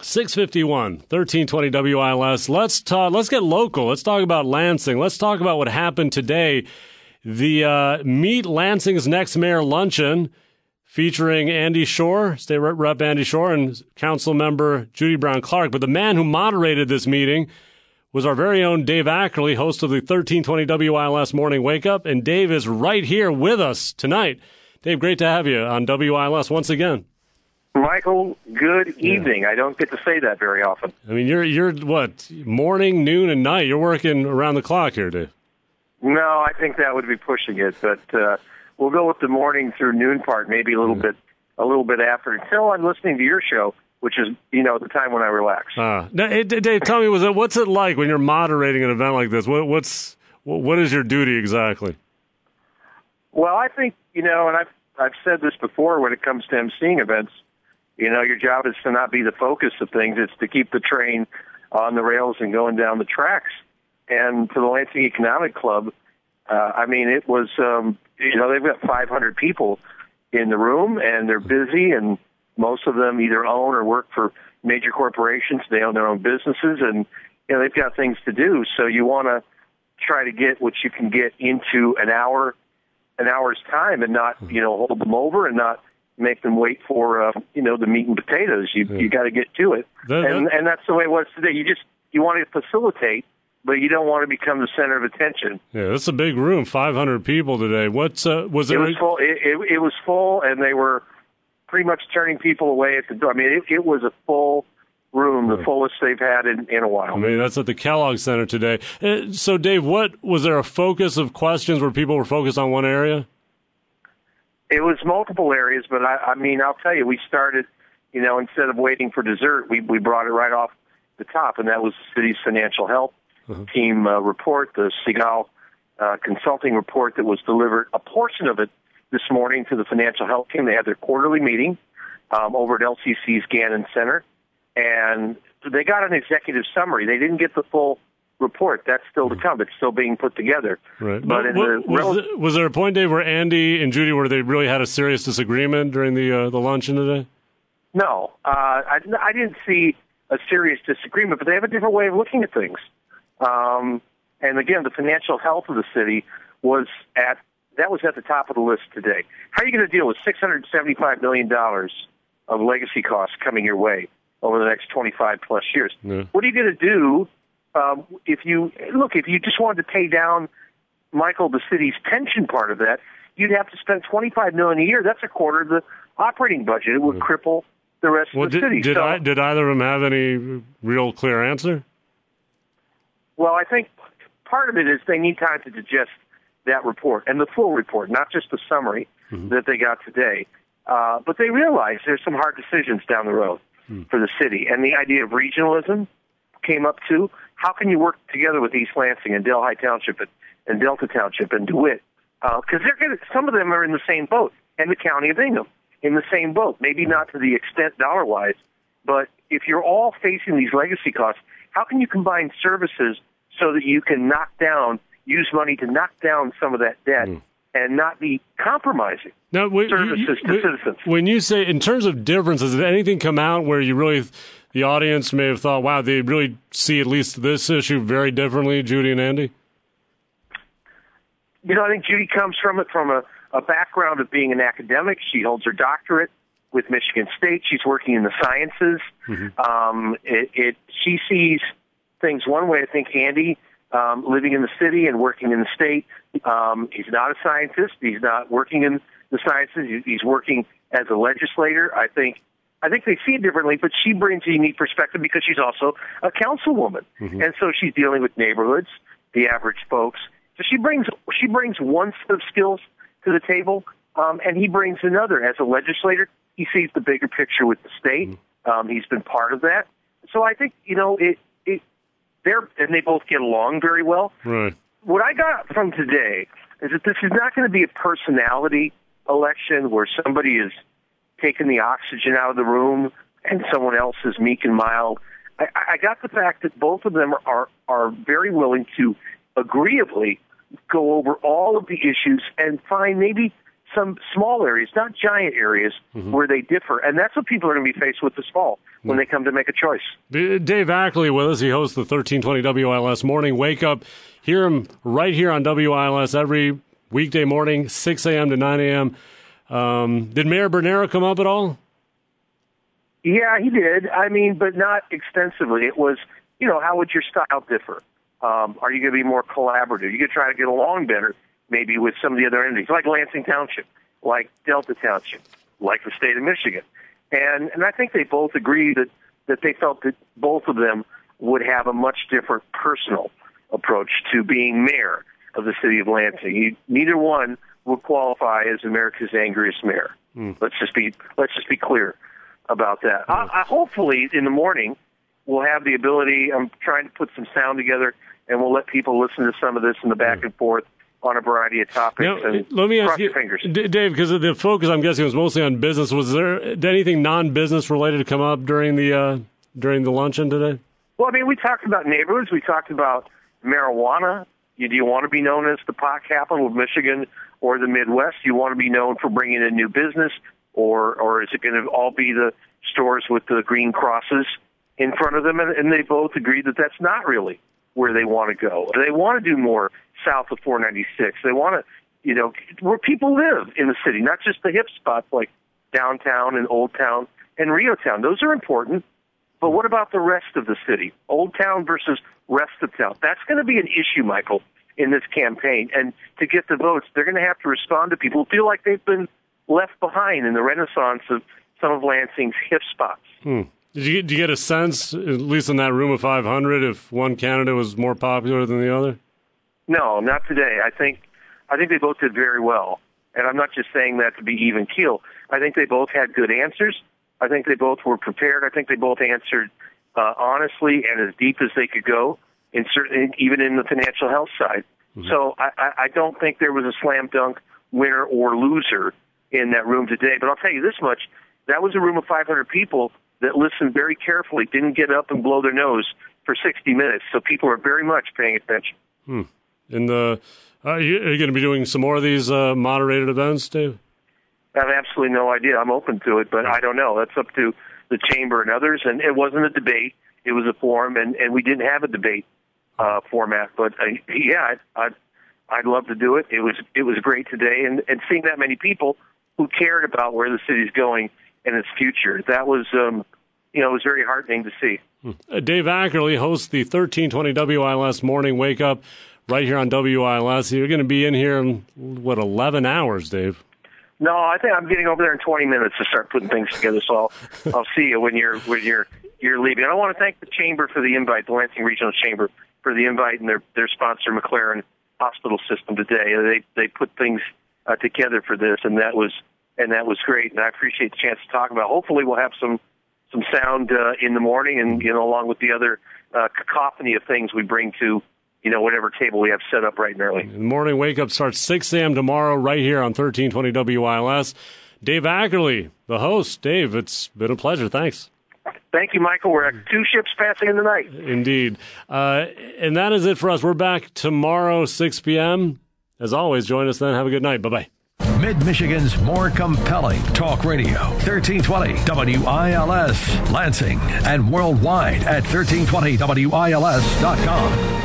651, 1320 WILS. Let's get local. Let's talk about Lansing. Let's talk about what happened today. The Meet Lansing's Next Mayor Luncheon featuring Andy Shore, State Rep Andy Shore, and Council Member Judy Brown Clark. But the man who moderated this meeting was our very own Dave Ackerley, host of the 1320 WILS Morning Wake Up. And Dave is right here with us tonight. Dave, great to have you on WILS once again. Michael, good evening. Yeah. I don't get to say that very often. I mean, you're what, morning, noon, and night? You're working around the clock here, Dave. No, I think that would be pushing it, but we'll go with the morning through noon part, maybe a little bit after. Until I'm listening to your show, which is, the time when I relax. Now, Dave, tell me, what's it like when you're moderating an event like this? What is your duty exactly? Well, I think, and I've said this before when it comes to emceeing events. Your job is to not be the focus of things. It's to keep the train on the rails and going down the tracks. And for the Lansing Economic Club, it was, they've got 500 people in the room, and they're busy, and most of them either own or work for major corporations. They own their own businesses, and, they've got things to do. So you want to try to get what you can get into an hour's time and not, hold them over and not make them wait for, the meat and potatoes. You got to get to it. And that's the way it was today. You want to facilitate, but you don't want to become the center of attention. Yeah, that's a big room, 500 people today. Was it? It was full. It was full, and they were pretty much turning people away at the door. I mean, it was a full room, the fullest they've had in a while. I mean, that's at the Kellogg Center today. So, Dave, was there a focus of questions where people were focused on one area? It was multiple areas, but I'll tell you, we started, instead of waiting for dessert, we brought it right off the top, and that was the city's financial health team report, the Segal consulting report that was delivered, a portion of it this morning to the financial health team. They had their quarterly meeting over at LCC's Gannon Center, and they got an executive summary. They didn't get the full report. That's still to come. It's still being put together. Right. But was there a point, Dave, where Andy and Judy, where they really had a serious disagreement during the luncheon today? No. I didn't see a serious disagreement, but they have a different way of looking at things. And again, the financial health of the city was at the top of the list today. How are you going to deal with $675 million of legacy costs coming your way over the next 25 plus years? Yeah. What are you going to do if you just wanted to pay down, Michael, the city's pension part of that? You'd have to spend $25 million a year. That's a quarter of the operating budget. It would cripple the rest of the city. Did either of them have any real clear answer? Well, I think part of it is they need time to digest that report and the full report, not just the summary that they got today. But they realize there's some hard decisions down the road for the city. And the idea of regionalism came up too. How can you work together with East Lansing and Delhi Township and Delta Township and DeWitt? Because some of them are in the same boat, and the County of Ingham in the same boat. Maybe not to the extent dollar-wise, but if you're all facing these legacy costs, how can you combine services so that you can use money to knock down some of that debt and not be compromising services to citizens? When you say, in terms of differences, did anything come out where you really, the audience may have thought, wow, they really see at least this issue very differently, Judy and Andy? I think Judy comes from a background of being an academic. She holds her doctorate with Michigan State. She's working in the sciences. She sees things one way. I think Andy, living in the city and working in the state, he's not a scientist. He's not working in the sciences. He's working as a legislator. I think they see it differently, but she brings a unique perspective because she's also a councilwoman, and so she's dealing with neighborhoods, the average folks. So she brings one set of skills to the table, and he brings another. As a legislator, he sees the bigger picture with the state. He's been part of that. So I think, and they both get along very well. Right. What I got from today is that this is not going to be a personality election where somebody is taking the oxygen out of the room and someone else is meek and mild. I got the fact that both of them are very willing to agreeably go over all of the issues and find maybe some small areas, not giant areas, where they differ. And that's what people are going to be faced with this fall when they come to make a choice. Dave Ackley with us. He hosts the 1320 WILS Morning Wake Up. Hear him right here on WILS every weekday morning, 6 a.m. to 9 a.m. Did Mayor Bernero come up at all? Yeah, he did. I mean, but not extensively. It was, how would your style differ? Are you going to be more collaborative? You could try to get along better, maybe with some of the other entities, like Lansing Township, like Delta Township, like the state of Michigan. And I think they both agreed that they felt that both of them would have a much different personal approach to being mayor of the city of Lansing. Neither one would qualify as America's angriest mayor. Let's just be clear about that. I hopefully in the morning we'll have the ability. I'm trying to put some sound together, and we'll let people listen to some of this in the back and forth on a variety of topics. Let me ask you, fingers. Dave, because the focus, I'm guessing, was mostly on business. Was there anything non-business related to come up during the luncheon today? Well, I mean, we talked about neighborhoods. We talked about marijuana. Do you want to be known as the pot capital of Michigan or the Midwest? Do you want to be known for bringing in new business, or is it going to all be the stores with the green crosses in front of them? And they both agreed that that's not really where they want to go. They want to do more south of 496. They want to, where people live in the city, not just the hip spots like downtown and Old Town and Rio Town. Those are important. But what about the rest of the city? Old Town versus rest of town. That's going to be an issue, Michael, in this campaign. And to get the votes, they're going to have to respond to people who feel like they've been left behind in the renaissance of some of Lansing's hip spots. Did you get a sense, at least in that room of 500, if one candidate was more popular than the other? No, not today. I think they both did very well. And I'm not just saying that to be even keel. I think they both had good answers. I think they both were prepared. I think they both answered honestly and as deep as they could go, even in the financial health side. So I don't think there was a slam dunk winner or loser in that room today. But I'll tell you this much. That was a room of 500 people that listened very carefully, didn't get up and blow their nose for 60 minutes. So people are very much paying attention. And are you going to be doing some more of these moderated events, Dave? I have absolutely no idea. I'm open to it, but I don't know. That's up to the chamber and others. And it wasn't a debate; it was a forum, and we didn't have a debate format. But I'd love to do it. It was great today, and seeing that many people who cared about where the city's going and its future. That was it was very heartening to see. Dave Ackley hosts the 1320 WILS Morning Wake Up right here on WILS. You're going to be in here in 11 hours, Dave? No, I think I'm getting over there in 20 minutes to start putting things together. So I'll see you when you're leaving. And I want to thank the chamber for the invite, the Lansing Regional Chamber for the invite, and their sponsor, McLaren Hospital System today. They put things together for this, and that was great. And I appreciate the chance to talk about it. Hopefully, we'll have some sound in the morning, and along with the other cacophony of things we bring to whatever table we have set up bright and early. The morning wake up starts 6 a.m. tomorrow right here on 1320 WILS. Dave Ackley, the host. Dave, it's been a pleasure. Thanks. Thank you, Michael. We're at 2 ships passing in the night. Indeed. And that is it for us. We're back tomorrow, 6 p.m. As always, join us then. Have a good night. Bye-bye. Mid-Michigan's more compelling talk radio, 1320 WILS, Lansing, and worldwide at 1320WILS.com.